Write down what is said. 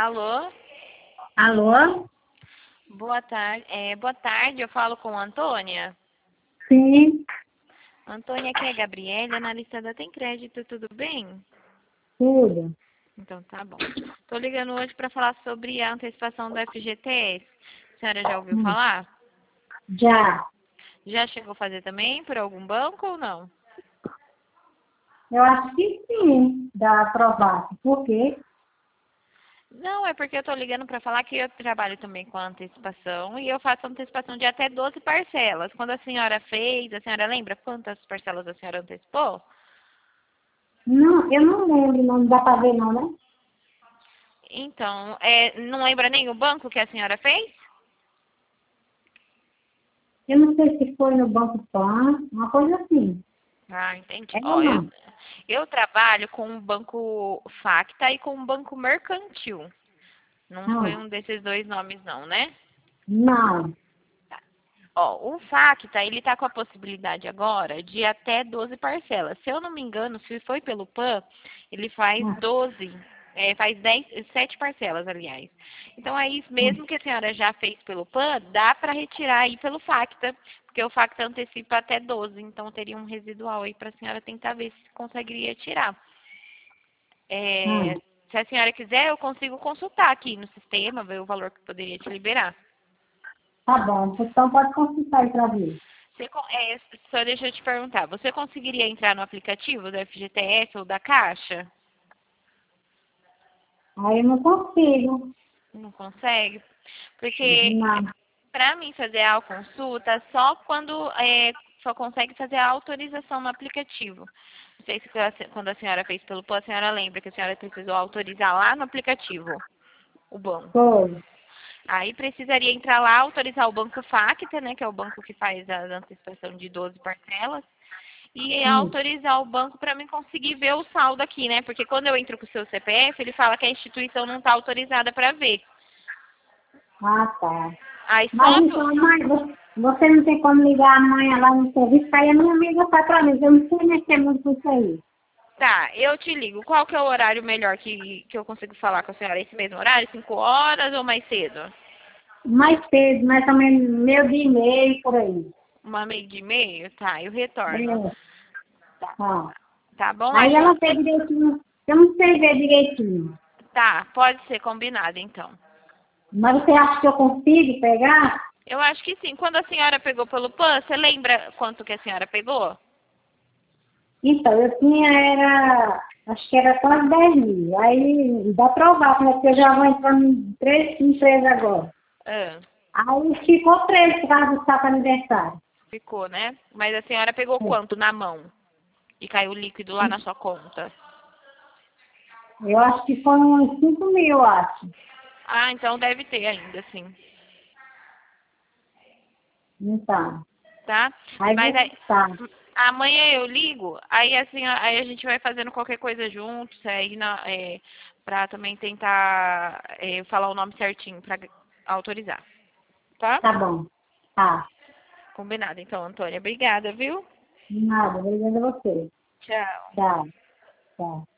Alô? Alô? Boa tarde. Boa tarde, eu falo com a Antônia. Sim, Antônia, aqui é a Gabriela, analista da Tem Crédito, tudo bem? tudo. Então tá bom. Tô ligando hoje para falar sobre a antecipação do FGTS. A senhora já ouviu Hum, falar? Já. Já chegou a fazer também por algum banco ou não? Eu acho que sim, dá aprovado. Por quê? Não, é porque eu tô ligando para falar que eu trabalho também com antecipação e eu faço antecipação de até 12 parcelas. Quando a senhora fez, a senhora lembra quantas parcelas a senhora antecipou? Não, eu não lembro, não dá para ver não, né? Então, não lembra nem o banco que a senhora fez? Eu não sei se foi no Banco Pan, uma coisa assim. Ah, entendi. É ou Ó, eu, não? eu trabalho com o banco Facta e com o banco Mercantil. Não foi Não. um desses dois nomes, não, né? Não. Ó, o Facta, ele tá com a possibilidade agora de até 12 parcelas. Se eu não me engano, se foi pelo PAN, ele faz Não. 12, faz 10, 7 parcelas, aliás. Então, aí, Não. mesmo que a senhora já fez pelo PAN, dá para retirar aí pelo Facta, porque o Facta antecipa até 12, então teria um residual aí para a senhora tentar ver se conseguiria tirar. Não. Se a senhora quiser, eu consigo consultar aqui no sistema, ver o valor que poderia te liberar. Tá bom, então pode consultar aí para ver. Só deixa eu te perguntar, você conseguiria entrar no aplicativo do FGTS ou da Caixa? Aí eu não consigo. Não consegue? Porque Não. para mim fazer a consulta só quando só consegue fazer a autorização no aplicativo. Não sei se quando a senhora fez pelo PAN, a senhora lembra que a senhora precisou autorizar lá no aplicativo o banco. Foi. Aí precisaria entrar lá, autorizar o banco Facta, né, que é o banco que faz a antecipação de 12 parcelas, e Hum. autorizar o banco para mim conseguir ver o saldo aqui, né? Porque quando eu entro com o seu CPF, ele fala que a instituição não está autorizada para ver. Ah, tá. Aí Mas só. então, mãe, você não tem como ligar amanhã lá no serviço, aí a minha amiga faz para mim. Eu não sei mexer muito com isso aí. Tá, eu te ligo. Qual que é o horário melhor que eu consigo falar com a senhora? Esse mesmo horário? 5 horas ou mais cedo? Mais cedo, mais ou menos meio dia e meio, por aí. Uma meio de meio? Tá, eu retorno. É, Tá, tá. tá bom? Aí ela vê direitinho. Eu não sei ver direitinho. Tá, pode ser combinado então. Mas você acha que eu consigo pegar? Eu acho que sim. Quando a senhora pegou pelo PAN, você lembra quanto que a senhora pegou? Então, eu tinha, acho que era quase 10 mil. Aí dá provar, né? Porque eu já vou entrando em 3 empresas agora. Ah, Aí ficou 3 por causa do saco aniversário. ficou, né? Mas a senhora pegou quanto na mão? E caiu líquido lá na sua conta? Eu acho que foi uns 5 mil, eu acho. Ah, então deve ter ainda, sim. Então, Tá? aí Mas aí, tá, amanhã eu ligo, aí assim, aí a gente vai fazendo qualquer coisa juntos, aí pra também tentar falar o nome certinho pra autorizar. Tá? tá bom. Tá. Combinado, então, Antônia. Obrigada, viu? Nada, obrigada a você. Tchau. Tchau. Tchau.